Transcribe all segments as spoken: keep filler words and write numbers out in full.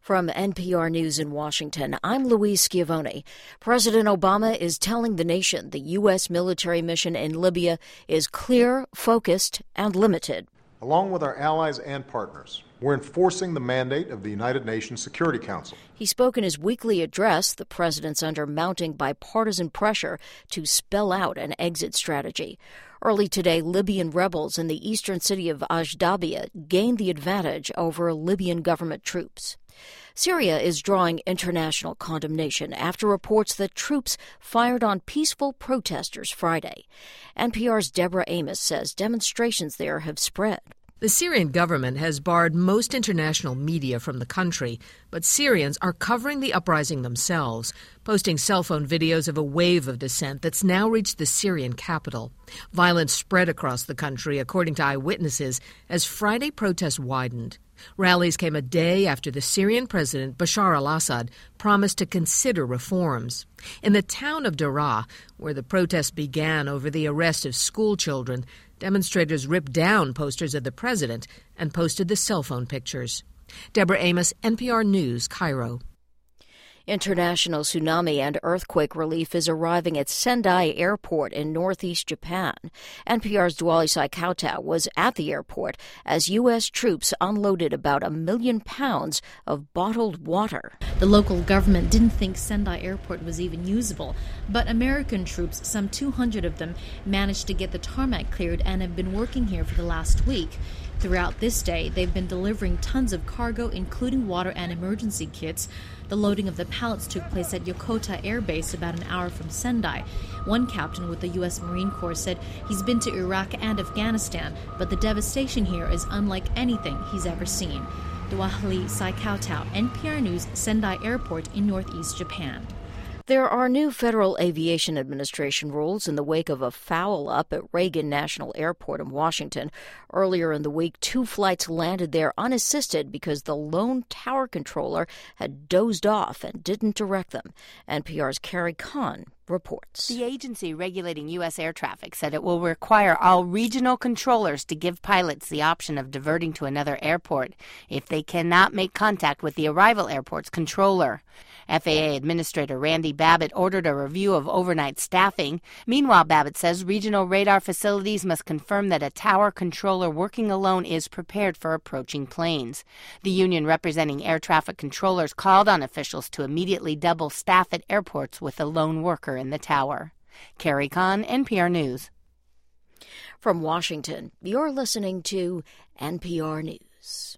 From N P R News in Washington, I'm Louise Schiavone. President Obama is telling the nation the U S military mission in Libya is clear, focused, and limited. Along with our allies and partners, we're enforcing the mandate of the United Nations Security Council. He spoke in his weekly address. The president's under mounting bipartisan pressure to spell out an exit strategy. Early today, Libyan rebels in the eastern city of Ashdabia gained the advantage over Libyan government troops. Syria is drawing international condemnation after reports that troops fired on peaceful protesters Friday. N P R's Deborah Amos says demonstrations there have spread. The Syrian government has barred most international media from the country, but Syrians are covering the uprising themselves, posting cell phone videos of a wave of dissent that's now reached the Syrian capital. Violence spread across the country, according to eyewitnesses, as Friday protests widened. Rallies came a day after the Syrian president, Bashar al-Assad, promised to consider reforms. In the town of Daraa, where the protests began over the arrest of school children, demonstrators ripped down posters of the president and posted the cell phone pictures. Deborah Amos, N P R News, Cairo. International tsunami and earthquake relief is arriving at Sendai Airport in northeast Japan. N P R's Dwali Saikautau was at the airport as U S troops unloaded about a million pounds of bottled water. The local government didn't think Sendai Airport was even usable, but American troops, some two hundred of them, managed to get the tarmac cleared and have been working here for the last week. Throughout this day, they've been delivering tons of cargo, including water and emergency kits. The loading of the pallets took place at Yokota Air Base, about an hour from Sendai. One captain with the U S Marine Corps said he's been to Iraq and Afghanistan, but the devastation here is unlike anything he's ever seen. Dwali Saikautau, N P R News, Sendai Airport in northeast Japan. There are new Federal Aviation Administration rules in the wake of a foul-up at Reagan National Airport in Washington. Earlier in the week, two flights landed there unassisted because the lone tower controller had dozed off and didn't direct them. N P R's Carrie Kahn reports. The agency regulating U S air traffic said it will require all regional controllers to give pilots the option of diverting to another airport if they cannot make contact with the arrival airport's controller. F A A Administrator Randy Babbitt ordered a review of overnight staffing. Meanwhile, Babbitt says regional radar facilities must confirm that a tower controller working alone is prepared for approaching planes. The union representing air traffic controllers called on officials to immediately double staff at airports with a lone worker in the tower. Carrie Kahn, N P R News. From Washington, you're listening to N P R News.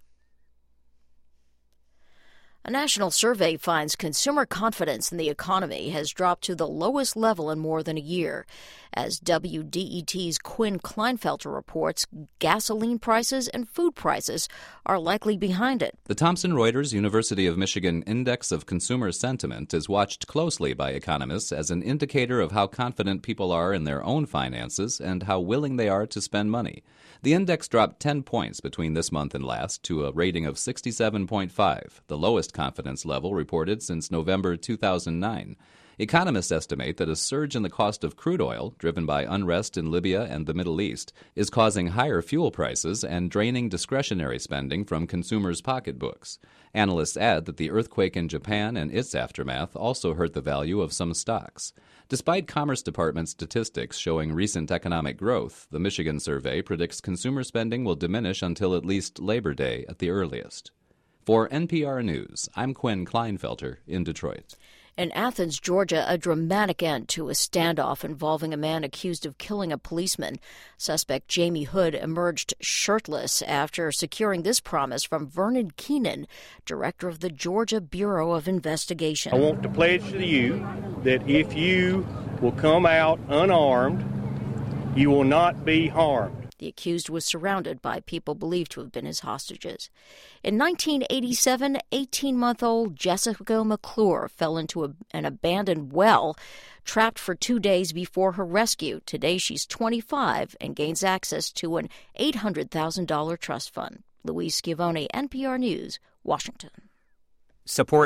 A national survey finds consumer confidence in the economy has dropped to the lowest level in more than a year. As W D E T's Quinn Kleinfelter reports, gasoline prices and food prices are likely behind it. The Thomson Reuters University of Michigan Index of Consumer Sentiment is watched closely by economists as an indicator of how confident people are in their own finances and how willing they are to spend money. The index dropped ten points between this month and last to a rating of sixty-seven point five, the lowest confidence level reported since November two thousand nine. Economists estimate that a surge in the cost of crude oil, driven by unrest in Libya and the Middle East, is causing higher fuel prices and draining discretionary spending from consumers' pocketbooks. Analysts add that the earthquake in Japan and its aftermath also hurt the value of some stocks. Despite Commerce Department statistics showing recent economic growth, the Michigan survey predicts consumer spending will diminish until at least Labor Day at the earliest. For N P R News, I'm Quinn Kleinfelter in Detroit. In Athens, Georgia, a dramatic end to a standoff involving a man accused of killing a policeman. Suspect Jamie Hood emerged shirtless after securing this promise from Vernon Keenan, director of the Georgia Bureau of Investigation. I want to pledge to you that if you will come out unarmed, you will not be harmed. The accused was surrounded by people believed to have been his hostages. In nineteen eighty-seven, eighteen-month-old Jessica McClure fell into a, an abandoned well, trapped for two days before her rescue. Today she's twenty-five and gains access to an eight hundred thousand dollars trust fund. Louise Schiavone, N P R News, Washington. Support